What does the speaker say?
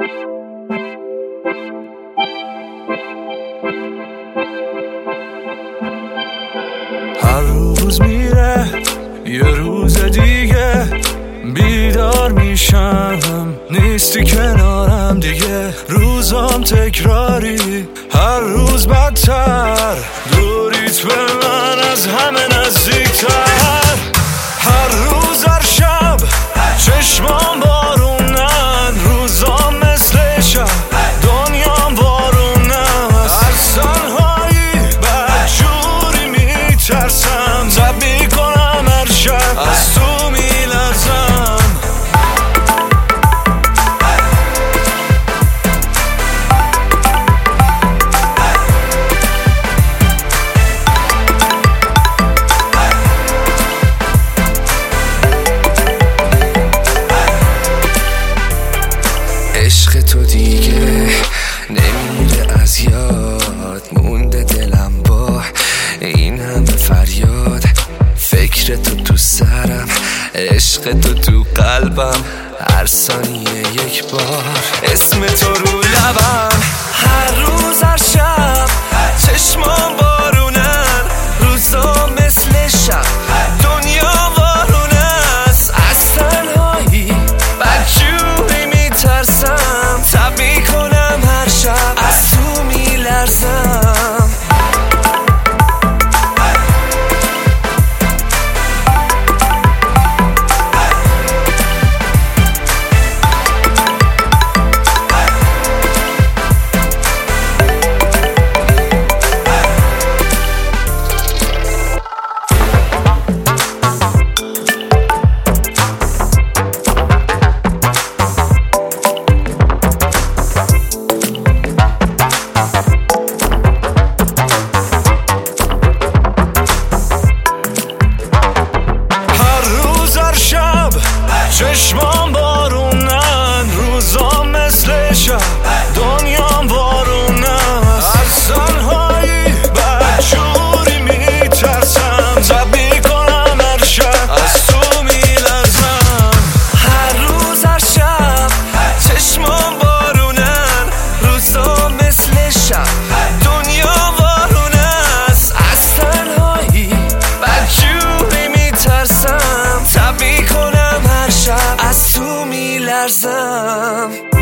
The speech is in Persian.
هر روز میره یه روز دیگه، بیدار میشم نیستی کنارم دیگه. روزام تکراری، هر روز بدتر، دوریت به من از همه نزدیکتر. هر روز هر شب چشمام بارونن، روزام مثل شب دنیام بارونن. از تنهایی بدجوری میترسم، زب میکنم هر شب از تو میلرزم. عشق تو دیگه نمیره از یاد، مونده دلم با این همه فریاد. فکر تو سرم، عشق تو قلبم، هر ثانیه یک بار اسم تو رو لبم. هر روز هر شب چشمام بارونن، روزا مثل شب دنیا وارونه است. از تنهایی بدجوری میترسم، تب میکنم هر شب از تو میلرزم. چشمام بارونن، روزام مثل شب دنیام بارونه است. از تنهایی بدجوری میترسم، زب میکنم هر شب از تو میلرزم. هر روز هر شب چشمام بارونن، روزا مثل شب دنیا وارونه است. از تنهایی بدجوری میترسم، تب میکنم هر شب از تو میلرزم.